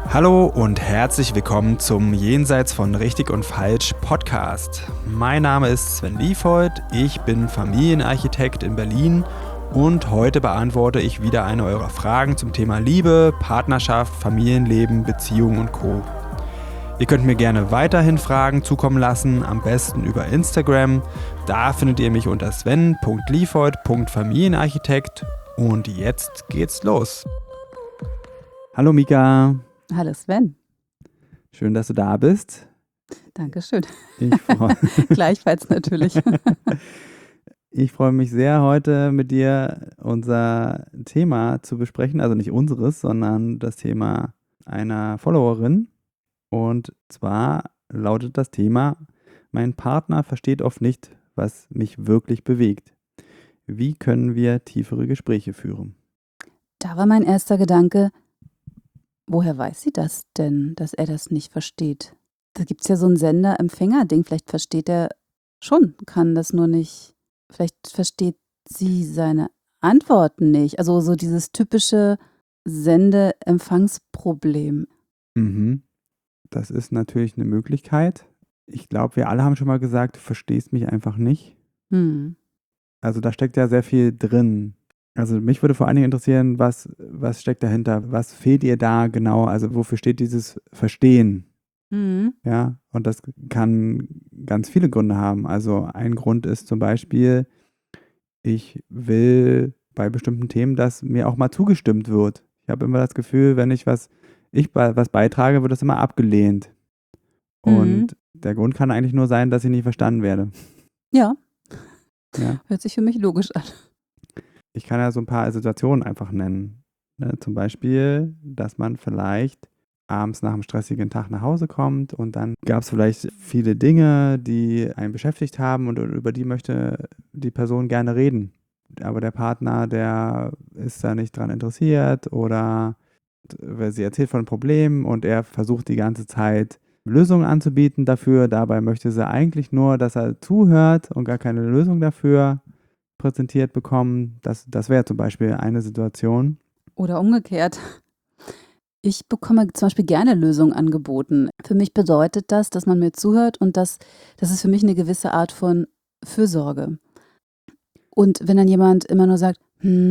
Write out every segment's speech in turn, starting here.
Hallo und herzlich willkommen zum Jenseits von Richtig und Falsch Podcast. Mein Name ist Sven Liefhold, ich bin Familienarchitekt in Berlin und heute beantworte ich wieder eine eurer Fragen zum Thema Liebe, Partnerschaft, Familienleben, Beziehungen und Co. Ihr könnt mir gerne weiterhin Fragen zukommen lassen, am besten über Instagram. Da findet ihr mich unter sven.liefhold.familienarchitekt und jetzt geht's los. Hallo Mika. Hallo Sven. Schön, dass du da bist. Dankeschön. Ich freue Gleichfalls natürlich. Ich freue mich sehr, heute mit dir unser Thema zu besprechen. Also nicht unseres, sondern das Thema einer Followerin. Und zwar lautet das Thema: Mein Partner versteht oft nicht, was mich wirklich bewegt. Wie können wir tiefere Gespräche führen? Da war mein erster Gedanke, woher weiß sie das denn, dass er das nicht versteht? Da gibt es ja so ein Sender-Empfänger-Ding. Vielleicht versteht er schon, kann das nur nicht. Vielleicht versteht sie seine Antworten nicht. Also so dieses typische Sende-Empfangsproblem. Das ist natürlich eine Möglichkeit. Ich glaube, wir alle haben schon mal gesagt, du verstehst mich einfach nicht. Also da steckt ja sehr viel drin. Also mich würde vor allen Dingen interessieren, was steckt dahinter? Was fehlt ihr da genau? Also wofür steht dieses Verstehen? Ja, und das kann ganz viele Gründe haben. Also ein Grund ist zum Beispiel, ich will bei bestimmten Themen, dass mir auch mal zugestimmt wird. Ich habe immer das Gefühl, wenn ich was beitrage, wird das immer abgelehnt. Und der Grund kann eigentlich nur sein, dass ich nicht verstanden werde. Ja. Ja. Hört sich für mich logisch an. Ich kann ja so ein paar Situationen einfach nennen. Ne? Zum Beispiel, dass man vielleicht abends nach einem stressigen Tag nach Hause kommt und dann gab es vielleicht viele Dinge, die einen beschäftigt haben und über die möchte die Person gerne reden. Aber der Partner, der ist da nicht dran interessiert oder sie erzählt von einem Problem und er versucht die ganze Zeit Lösungen anzubieten dafür. Dabei möchte sie eigentlich nur, dass er zuhört und gar keine Lösung dafür präsentiert bekommen. Das wäre zum Beispiel eine Situation. Oder umgekehrt. Ich bekomme zum Beispiel gerne Lösungen angeboten. Für mich bedeutet das, dass man mir zuhört und das ist für mich eine gewisse Art von Fürsorge. Und wenn dann jemand immer nur sagt,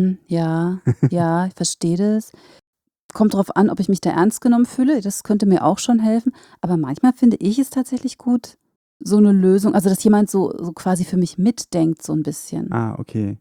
ja, ich verstehe das, kommt drauf an, ob ich mich da ernst genommen fühle, das könnte mir auch schon helfen. Aber manchmal finde ich es tatsächlich gut, so eine Lösung, also dass jemand so quasi für mich mitdenkt, so ein bisschen. Ah, okay.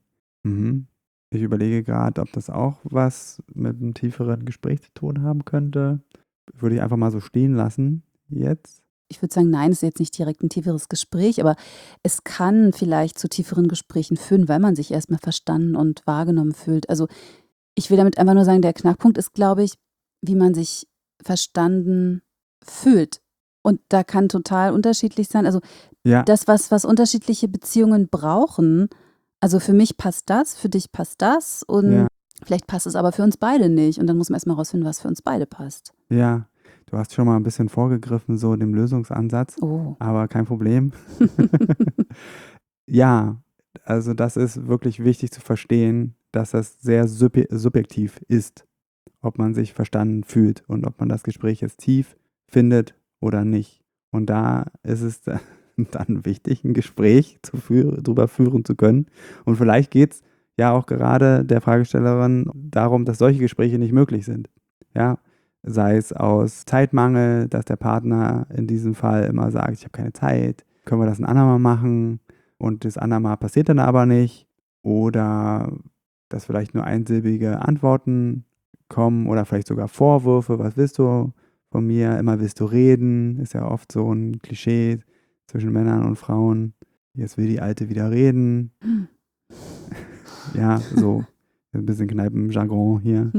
Ich überlege gerade, ob das auch was mit einem tieferen Gespräch zu tun haben könnte. Würde ich einfach mal so stehen lassen jetzt. Ich würde sagen, nein, es ist jetzt nicht direkt ein tieferes Gespräch, aber es kann vielleicht zu tieferen Gesprächen führen, weil man sich erstmal verstanden und wahrgenommen fühlt. Also ich will damit einfach nur sagen, der Knackpunkt ist, glaube ich, wie man sich verstanden fühlt. Und da kann total unterschiedlich sein. Also Ja, das, was unterschiedliche Beziehungen brauchen, also für mich passt das, für dich passt das und ja, vielleicht passt es aber für uns beide nicht. Und dann muss man erstmal rausfinden, was für uns beide passt. ja. Du hast schon mal ein bisschen vorgegriffen, so dem Lösungsansatz, Oh. aber kein Problem. Ja, also das ist wirklich wichtig zu verstehen, dass das sehr subjektiv ist, ob man sich verstanden fühlt und ob man das Gespräch jetzt tief findet oder nicht. Und da ist es dann wichtig, ein Gespräch drüber führen zu können. Und vielleicht geht es ja auch gerade der Fragestellerin darum, dass solche Gespräche nicht möglich sind. Ja, sei es aus Zeitmangel, dass der Partner in diesem Fall immer sagt, ich habe keine Zeit, können wir das ein andermal machen? Und das andermal passiert dann aber nicht. Oder dass vielleicht nur einsilbige Antworten kommen oder vielleicht sogar Vorwürfe, was willst du von mir? Immer willst du reden, ist ja oft so ein Klischee zwischen Männern und Frauen. Jetzt will die Alte wieder reden. Ja, so ein bisschen Kneipenjargon hier.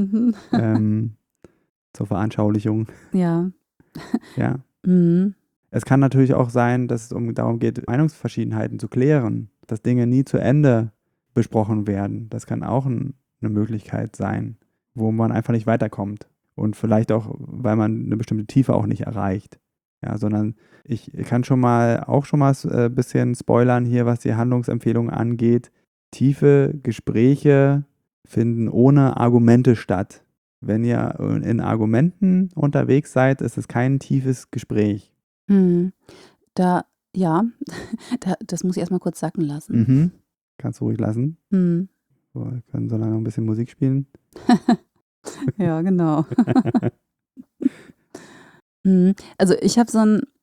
Zur Veranschaulichung. Ja. Ja. Es kann natürlich auch sein, dass es darum geht, Meinungsverschiedenheiten zu klären, dass Dinge nie zu Ende besprochen werden. Das kann auch eine Möglichkeit sein, wo man einfach nicht weiterkommt. Und vielleicht auch, weil man eine bestimmte Tiefe auch nicht erreicht. Ja, sondern ich kann schon mal ein bisschen spoilern hier, was die Handlungsempfehlungen angeht. Tiefe Gespräche finden ohne Argumente statt. Wenn ihr in Argumenten unterwegs seid, ist es kein tiefes Gespräch. Hm. Ja, das muss ich erstmal kurz sacken lassen. Mhm. Kannst du ruhig lassen. Hm. Wir können so lange ein bisschen Musik spielen. Ja, genau. Also ich habe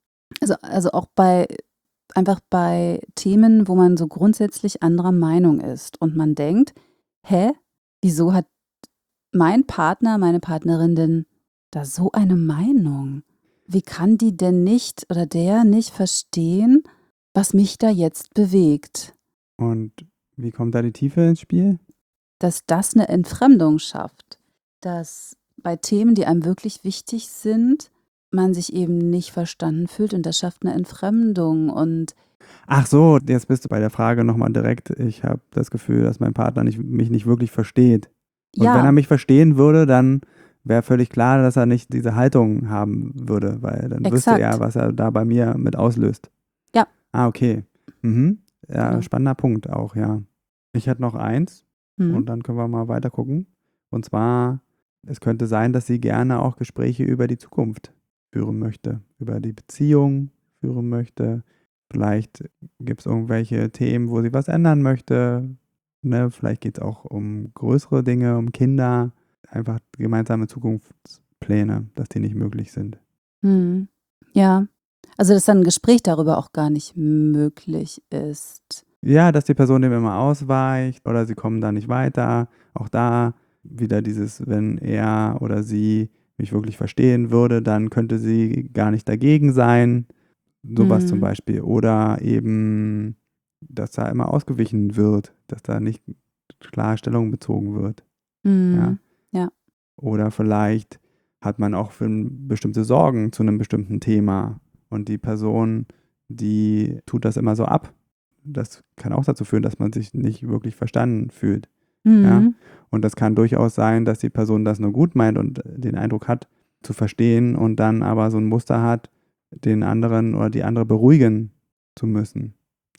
also auch einfach bei Themen, wo man so grundsätzlich anderer Meinung ist und man denkt, hä, wieso hat mein Partner, meine Partnerin denn da so eine Meinung? Wie kann die denn nicht oder der nicht verstehen, was mich da jetzt bewegt? Und wie kommt da die Tiefe ins Spiel? Dass das eine Entfremdung schafft, dass bei Themen, die einem wirklich wichtig sind, man sich eben nicht verstanden fühlt und das schafft eine Entfremdung und Ach so, jetzt bist du bei der Frage nochmal direkt. Ich habe das Gefühl, dass mein Partner mich nicht wirklich versteht. Und wenn er ja, mich verstehen würde, dann wäre völlig klar, dass er nicht diese Haltung haben würde, weil dann wüsste er, exakt. was er da bei mir mit auslöst. Ja, Ah, okay. Mhm. Ja, genau. spannender Punkt auch, ja. Ich hätte noch eins Mhm. und dann können wir mal weiter gucken. Und zwar, es könnte sein, dass sie gerne auch Gespräche über die Zukunft führen möchte, über die Beziehung führen möchte. Vielleicht gibt es irgendwelche Themen, wo sie was ändern möchte. Ne? Vielleicht geht es auch um größere Dinge, um Kinder. Einfach gemeinsame Zukunftspläne, dass die nicht möglich sind. Mhm. Ja, also dass dann ein Gespräch darüber auch gar nicht möglich ist. Ja, dass die Person dem immer ausweicht oder sie kommen da nicht weiter. Auch da wieder dieses, wenn er oder sie mich wirklich verstehen würde, dann könnte sie gar nicht dagegen sein. Sowas zum Mhm. Beispiel. Oder eben, dass da immer ausgewichen wird, dass da nicht klar Stellung bezogen wird. Ja. Mhm. Ja. Oder vielleicht hat man auch bestimmte Sorgen zu einem bestimmten Thema und die Person, die tut das immer so ab. Das kann auch dazu führen, dass man sich nicht wirklich verstanden fühlt. Ja. Mhm. Und das kann durchaus sein, dass die Person das nur gut meint und den Eindruck hat, zu verstehen und dann aber so ein Muster hat, den anderen oder die andere beruhigen zu müssen.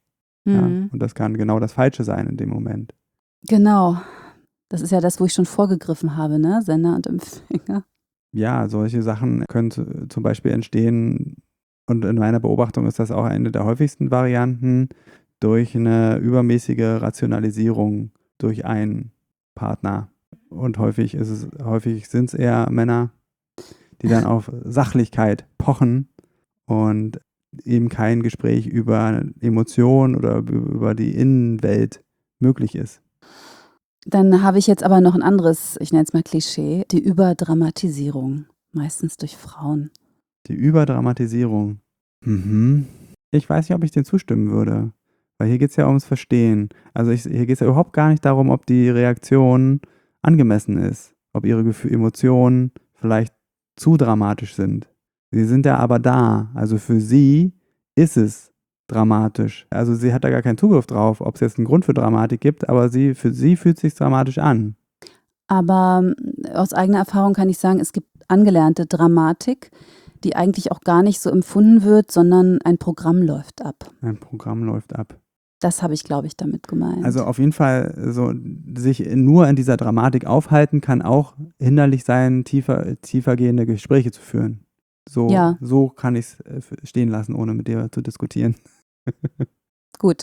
Ja. Mhm. Und das kann genau das Falsche sein in dem Moment. Genau. Das ist ja das, wo ich schon vorgegriffen habe, ne? Sender und Empfänger. Ja, solche Sachen können zum Beispiel entstehen, und in meiner Beobachtung ist das auch eine der häufigsten Varianten, durch eine übermäßige Rationalisierung durch einen Partner. Und häufig sind es eher Männer, die dann auf Sachlichkeit pochen und eben kein Gespräch über Emotionen oder über die Innenwelt möglich ist. Dann habe ich jetzt aber noch ein anderes, ich nenne es mal Klischee, die Überdramatisierung, meistens durch Frauen. Die Überdramatisierung. Mhm. Ich weiß nicht, ob ich dem zustimmen würde. Weil hier geht es ja ums Verstehen. Also hier geht es ja überhaupt gar nicht darum, ob die Reaktion angemessen ist. Ob ihre Emotionen vielleicht zu dramatisch sind. Sie sind ja aber da. Also für sie ist es dramatisch. Also sie hat da gar keinen Zugriff drauf, ob es jetzt einen Grund für Dramatik gibt, aber für sie fühlt es sich dramatisch an. Aber aus eigener Erfahrung kann ich sagen, es gibt angelernte Dramatik, die eigentlich auch gar nicht so empfunden wird, sondern ein Programm läuft ab. Ein Programm läuft ab. Das habe ich, glaube ich, damit gemeint. Also auf jeden Fall, so sich nur in dieser Dramatik aufhalten, kann auch hinderlich sein, tiefergehende Gespräche zu führen. Ja, So kann ich es stehen lassen, ohne mit dir zu diskutieren. gut.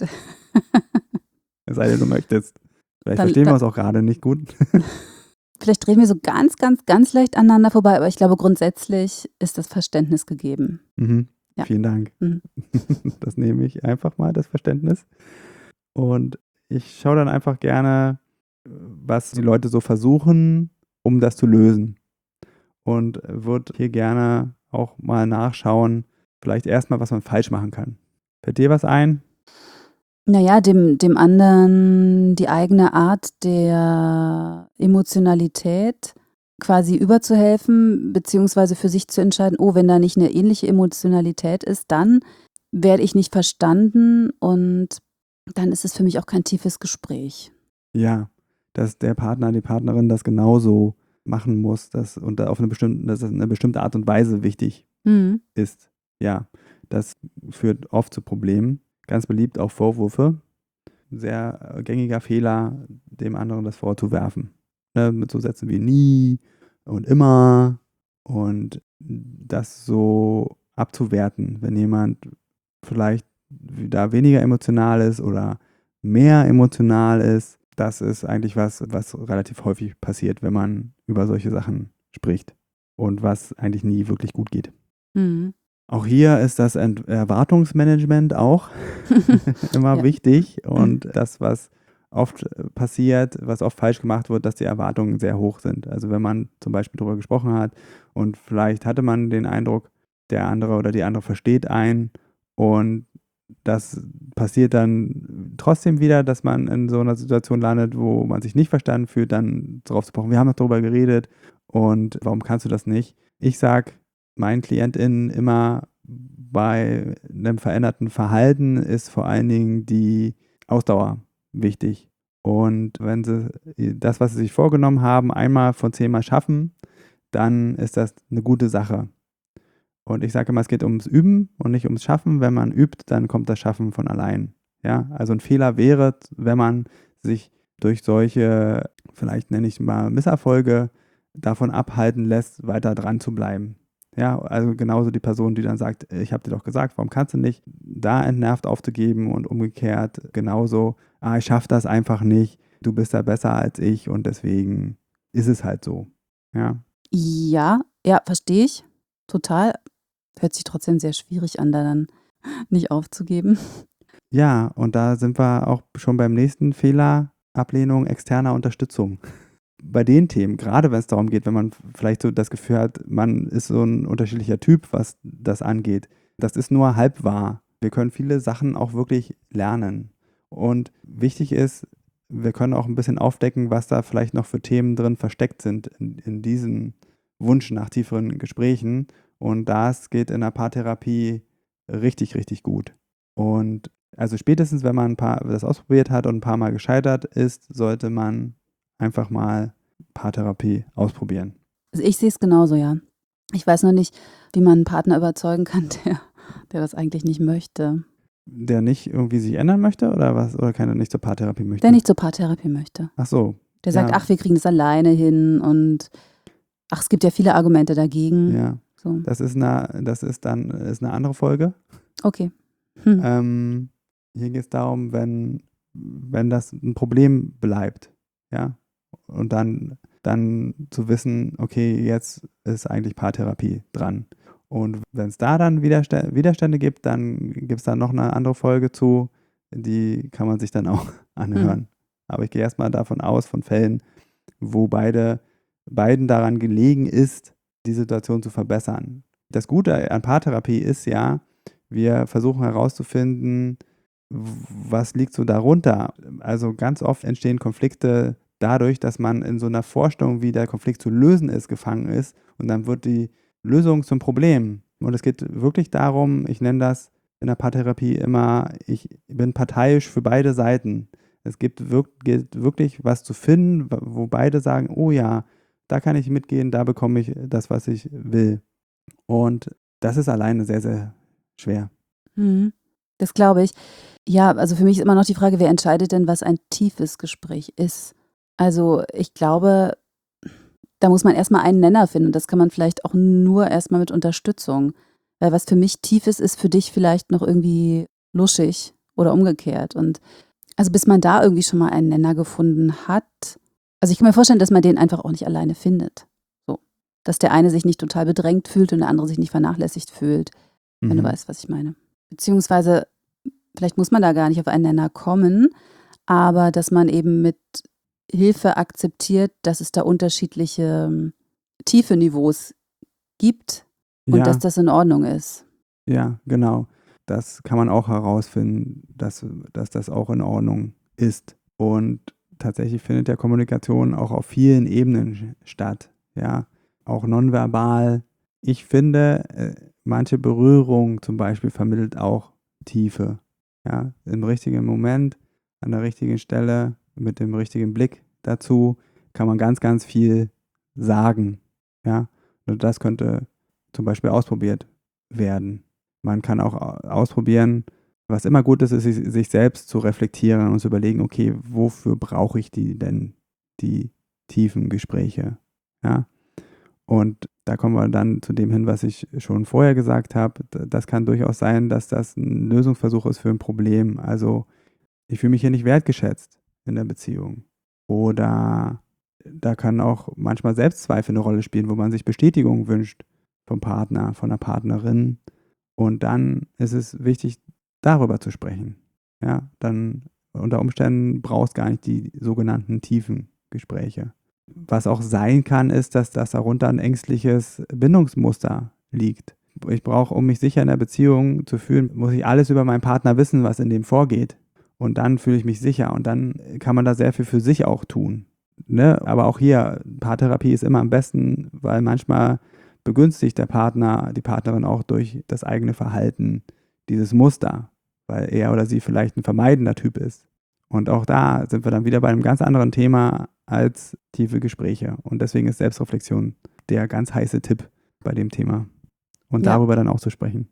Es sei denn, du möchtest. Vielleicht Dann, verstehen wir dann, uns auch gerade nicht gut. vielleicht reden wir so ganz, ganz, ganz leicht aneinander vorbei, aber ich glaube, grundsätzlich ist das Verständnis gegeben. Mhm. Ja. Vielen Dank. Mhm. Das nehme ich einfach mal, das Verständnis. Und ich schaue dann einfach gerne, was die Leute so versuchen, um das zu lösen. Und würde hier gerne auch mal nachschauen, vielleicht erstmal, was man falsch machen kann. Fällt dir was ein? Naja, dem anderen die eigene Art der Emotionalität quasi überzuhelfen, beziehungsweise für sich zu entscheiden, oh, wenn da nicht eine ähnliche Emotionalität ist, dann werde ich nicht verstanden und dann ist es für mich auch kein tiefes Gespräch. Ja, dass der Partner, die Partnerin das genauso machen muss, dass es eine bestimmte Art und Weise wichtig Mhm. ist. Ja, das führt oft zu Problemen. Ganz beliebt auch Vorwürfe. Sehr gängiger Fehler, dem anderen das vorzuwerfen. Ne, mit so Sätzen wie nie, und immer und das so abzuwerten, wenn jemand vielleicht da weniger emotional ist oder mehr emotional ist, das ist eigentlich was relativ häufig passiert, wenn man über solche Sachen spricht und was eigentlich nie wirklich gut geht. Mhm. Auch hier ist das Erwartungsmanagement auch immer Ja. wichtig und das, was oft passiert, was oft falsch gemacht wird, dass die Erwartungen sehr hoch sind. Also wenn man zum Beispiel darüber gesprochen hat und vielleicht hatte man den Eindruck, der andere oder die andere versteht einen und das passiert dann trotzdem wieder, dass man in so einer Situation landet, wo man sich nicht verstanden fühlt, dann darauf zu pochen, wir haben doch darüber geredet und warum kannst du das nicht? Ich sage meinen KlientInnen immer, bei einem veränderten Verhalten ist vor allen Dingen die Ausdauer wichtig. Und wenn sie das, was sie sich vorgenommen haben, einmal von 10 Mal schaffen, dann ist das eine gute Sache. Und ich sage immer, es geht ums Üben und nicht ums Schaffen. Wenn man übt, dann kommt das Schaffen von allein. Ja, also ein Fehler wäre, wenn man sich durch solche, vielleicht nenne ich mal Misserfolge, davon abhalten lässt, weiter dran zu bleiben. Ja, also genauso die Person, die dann sagt, ich habe dir doch gesagt, warum kannst du nicht, da entnervt aufzugeben und umgekehrt genauso, ich schaffe das einfach nicht, du bist da besser als ich und deswegen ist es halt so. Ja, Ja, verstehe ich. Total. Hört sich trotzdem sehr schwierig an, da dann nicht aufzugeben. ja, und da sind wir auch schon beim nächsten Fehler, Ablehnung externer Unterstützung. Bei den Themen, gerade wenn es darum geht, wenn man vielleicht so das Gefühl hat, man ist so ein unterschiedlicher Typ, was das angeht, das ist nur halb wahr. Wir können viele Sachen auch wirklich lernen. Und wichtig ist, wir können auch ein bisschen aufdecken, was da vielleicht noch für Themen drin versteckt sind in diesem Wunsch nach tieferen Gesprächen. Und das geht in der Paartherapie richtig, richtig gut. Und also spätestens, wenn man das ausprobiert hat und ein paar Mal gescheitert ist, sollte man einfach mal Paartherapie ausprobieren. Also ich sehe es genauso, ja. Ich weiß noch nicht, wie man einen Partner überzeugen kann, der das eigentlich nicht möchte. Der nicht irgendwie sich ändern möchte oder was? Oder keiner nicht zur Paartherapie möchte? Der nicht zur Paartherapie möchte. Ach so. Der sagt, Ja. ach, wir kriegen das alleine hin und ach, es gibt ja viele Argumente dagegen. Ja. So. Das ist eine andere Folge. Okay. Hier geht es darum, wenn das ein Problem bleibt, ja, und dann zu wissen, okay, jetzt ist eigentlich Paartherapie dran. Und wenn es da dann Widerstände gibt, dann gibt es da noch eine andere Folge zu, die kann man sich dann auch anhören. Aber ich gehe erstmal davon aus, von Fällen, wo beiden daran gelegen ist, die Situation zu verbessern. Das Gute an Paartherapie ist ja, wir versuchen herauszufinden, was liegt so darunter. Also ganz oft entstehen Konflikte dadurch, dass man in so einer Vorstellung, wie der Konflikt zu lösen ist, gefangen ist und dann wird die Lösung zum Problem. Und es geht wirklich darum, ich nenne das in der Paartherapie immer, ich bin parteiisch für beide Seiten. Es gilt wirklich was zu finden, wo beide sagen, oh ja, da kann ich mitgehen, da bekomme ich das, was ich will. Und das ist alleine sehr, sehr schwer. Das glaube ich. Ja, also für mich ist immer noch die Frage, wer entscheidet denn, was ein tiefes Gespräch ist? Also ich glaube, da muss man erstmal einen Nenner finden. Das kann man vielleicht auch nur erstmal mit Unterstützung. Weil was für mich tief ist für dich vielleicht noch irgendwie luschig oder umgekehrt. Und also bis man da irgendwie schon mal einen Nenner gefunden hat, also ich kann mir vorstellen, dass man den einfach auch nicht alleine findet. So. Dass der eine sich nicht total bedrängt fühlt und der andere sich nicht vernachlässigt fühlt, wenn du weißt, was ich meine. Beziehungsweise, vielleicht muss man da gar nicht auf einen Nenner kommen, aber dass man eben mit Hilfe akzeptiert, dass es da unterschiedliche tiefe Niveaus gibt und dass das in Ordnung ist. Ja, genau. Das kann man auch herausfinden, dass das auch in Ordnung ist. Und tatsächlich findet ja Kommunikation auch auf vielen Ebenen statt. Ja, auch nonverbal. Ich finde, manche Berührung zum Beispiel vermittelt auch Tiefe. Ja, im richtigen Moment, an der richtigen Stelle, mit dem richtigen Blick dazu, kann man ganz, ganz viel sagen. Ja, und das könnte zum Beispiel ausprobiert werden. Man kann auch ausprobieren, was immer gut ist, sich selbst zu reflektieren und zu überlegen, okay, wofür brauche ich die tiefen Gespräche? Ja? Und da kommen wir dann zu dem hin, was ich schon vorher gesagt habe. Das kann durchaus sein, dass das ein Lösungsversuch ist für ein Problem. Also ich fühle mich hier nicht wertgeschätzt in der Beziehung. Oder da können auch manchmal Selbstzweifel eine Rolle spielen, wo man sich Bestätigung wünscht vom Partner, von der Partnerin. Und dann ist es wichtig, darüber zu sprechen. Ja, dann unter Umständen brauchst gar nicht die sogenannten tiefen Gespräche. Was auch sein kann, ist, dass das darunter ein ängstliches Bindungsmuster liegt. Ich brauche, um mich sicher in der Beziehung zu fühlen, muss ich alles über meinen Partner wissen, was in dem vorgeht. Und dann fühle ich mich sicher und dann kann man da sehr viel für sich auch tun. Ne? Aber auch hier, Paartherapie ist immer am besten, weil manchmal begünstigt der Partner, die Partnerin auch durch das eigene Verhalten dieses Muster, weil er oder sie vielleicht ein vermeidender Typ ist. Und auch da sind wir dann wieder bei einem ganz anderen Thema als tiefe Gespräche. Und deswegen ist Selbstreflexion der ganz heiße Tipp bei dem Thema. Und Ja. darüber dann auch zu sprechen.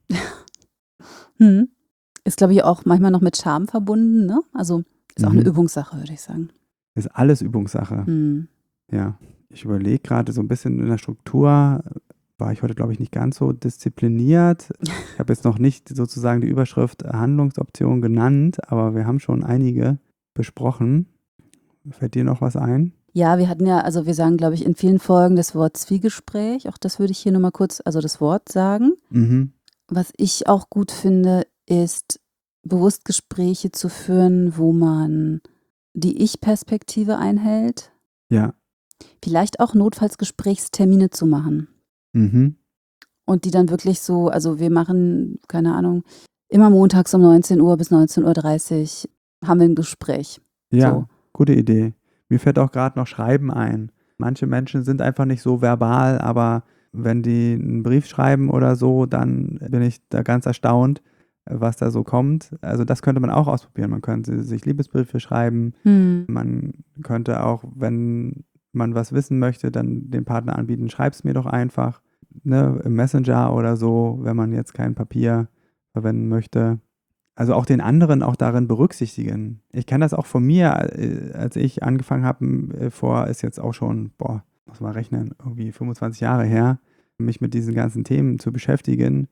Ist, glaube ich, auch manchmal noch mit Scham verbunden, ne? Also ist auch eine Übungssache, würde ich sagen. Ist alles Übungssache. Ja. Ich überlege gerade so ein bisschen in der Struktur, war ich heute, glaube ich, nicht ganz so diszipliniert. Ich habe jetzt noch nicht sozusagen die Überschrift Handlungsoption genannt, aber wir haben schon einige besprochen. Fällt dir noch was ein? Ja, wir hatten ja, also wir sagen, glaube ich, in vielen Folgen das Wort Zwiegespräch. Auch das würde ich hier nochmal kurz, also das Wort sagen. Was ich auch gut finde, ist bewusst Gespräche zu führen, wo man die Ich-Perspektive einhält. Ja. Vielleicht auch notfalls Gesprächstermine zu machen. Und die dann wirklich so, also wir machen, keine Ahnung, immer montags um 19 Uhr bis 19:30 Uhr haben wir ein Gespräch. Ja, So. gute Idee. Mir fällt auch gerade noch Schreiben ein. Manche Menschen sind einfach nicht so verbal, aber wenn die einen Brief schreiben oder so, dann bin ich da ganz erstaunt, was da so kommt. Also das könnte man auch ausprobieren. Man könnte sich Liebesbriefe schreiben. Man könnte auch, wenn man was wissen möchte, dann dem Partner anbieten, schreib's mir doch einfach, ne, im Messenger oder so, wenn man jetzt kein Papier verwenden möchte. Also auch den anderen auch darin berücksichtigen. Ich kenne das auch von mir, als ich angefangen habe, ist jetzt auch schon, muss mal rechnen, irgendwie 25 Jahre her, mich mit diesen ganzen Themen zu beschäftigen,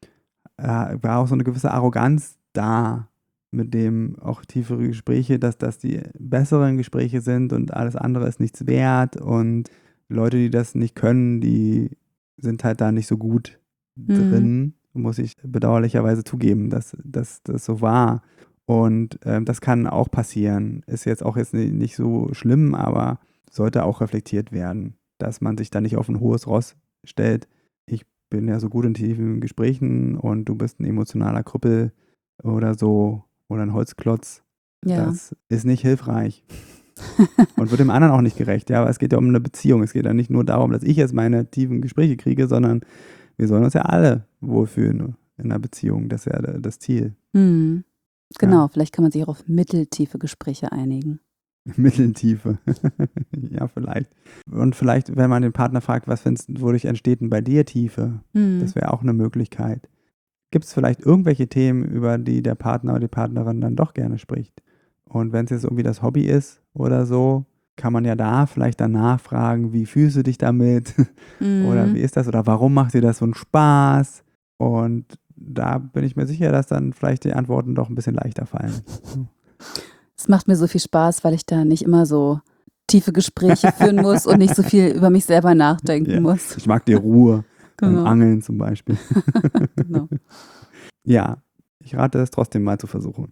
war auch so eine gewisse Arroganz da, mit dem auch tiefere Gespräche, dass das die besseren Gespräche sind und alles andere ist nichts wert und Leute, die das nicht können, die sind halt da nicht so gut drin, muss ich bedauerlicherweise zugeben, dass das so war. Und das kann auch passieren. Ist jetzt auch nicht so schlimm, aber sollte auch reflektiert werden, dass man sich da nicht auf ein hohes Ross stellt. Ich bin ja so gut in tiefen Gesprächen und du bist ein emotionaler Krüppel oder so oder ein Holzklotz. Ja. Das ist nicht hilfreich. Und wird dem anderen auch nicht gerecht. Ja, aber es geht ja um eine Beziehung. Es geht ja nicht nur darum, dass ich jetzt meine tiefen Gespräche kriege, sondern wir sollen uns ja alle wohlfühlen in einer Beziehung. Das ist ja das Ziel. Genau, Ja. vielleicht kann man sich auch auf mitteltiefe Gespräche einigen. Mitteltiefe. Ja, vielleicht. Und vielleicht, wenn man den Partner fragt, was findest du, wodurch entsteht denn bei dir Tiefe? Das wäre auch eine Möglichkeit. Gibt es vielleicht irgendwelche Themen, über die der Partner oder die Partnerin dann doch gerne spricht? Und wenn es jetzt irgendwie das Hobby ist oder so, kann man ja da vielleicht danach fragen, wie fühlst du dich damit? Oder wie ist das? Oder warum macht dir das so einen Spaß? Und da bin ich mir sicher, dass dann vielleicht die Antworten doch ein bisschen leichter fallen. Es macht mir so viel Spaß, weil ich da nicht immer so tiefe Gespräche führen muss und nicht so viel über mich selber nachdenken muss. Ich mag die Ruhe beim Genau. Angeln zum Beispiel. Genau. Ja, ich rate es trotzdem mal zu versuchen.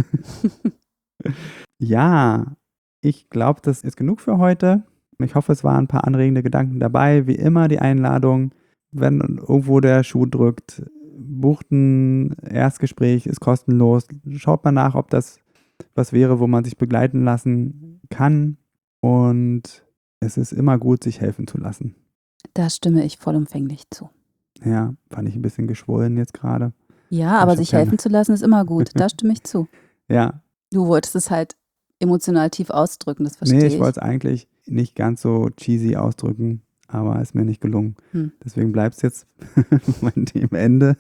Ja, ich glaube, das ist genug für heute. Ich hoffe, es waren ein paar anregende Gedanken dabei. Wie immer die Einladung, wenn irgendwo der Schuh drückt, bucht ein Erstgespräch, ist kostenlos. Schaut mal nach, ob das was wäre, wo man sich begleiten lassen kann. Und es ist immer gut, sich helfen zu lassen. Da stimme ich vollumfänglich zu. Ja, fand ich ein bisschen geschwollen jetzt gerade. Ja, aber Ich sich hab keine- helfen zu lassen ist immer gut. Da stimme ich zu. Ja, Du wolltest es halt emotional tief ausdrücken, das verstehe nee, ich. ich wollte es eigentlich nicht ganz so cheesy ausdrücken, aber ist mir nicht gelungen. Deswegen bleibt es jetzt mein Themenende.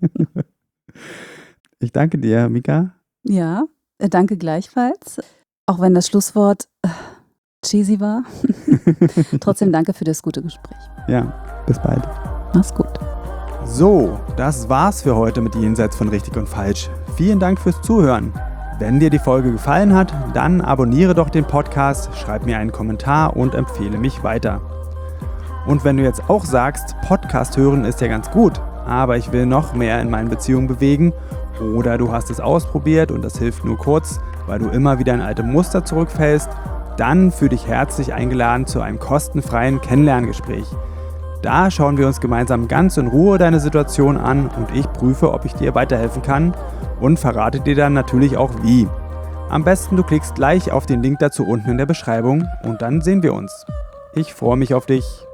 Ich danke dir, Mika. Ja, danke gleichfalls. Auch wenn das Schlusswort cheesy war. Trotzdem danke für das gute Gespräch. Ja, bis bald. Mach's gut. So, das war's für heute mit Jenseits von Richtig und Falsch. Vielen Dank fürs Zuhören. Wenn dir die Folge gefallen hat, dann abonniere doch den Podcast, schreib mir einen Kommentar und empfehle mich weiter. Und wenn du jetzt auch sagst, Podcast hören ist ja ganz gut, aber ich will noch mehr in meinen Beziehungen bewegen, oder du hast es ausprobiert und das hilft nur kurz, weil du immer wieder in alte Muster zurückfällst, dann fühl dich herzlich eingeladen zu einem kostenfreien Kennenlerngespräch. Da schauen wir uns gemeinsam ganz in Ruhe deine Situation an und ich prüfe, ob ich dir weiterhelfen kann und verrate dir dann natürlich auch wie. Am besten du klickst gleich auf den Link dazu unten in der Beschreibung und dann sehen wir uns. Ich freue mich auf dich.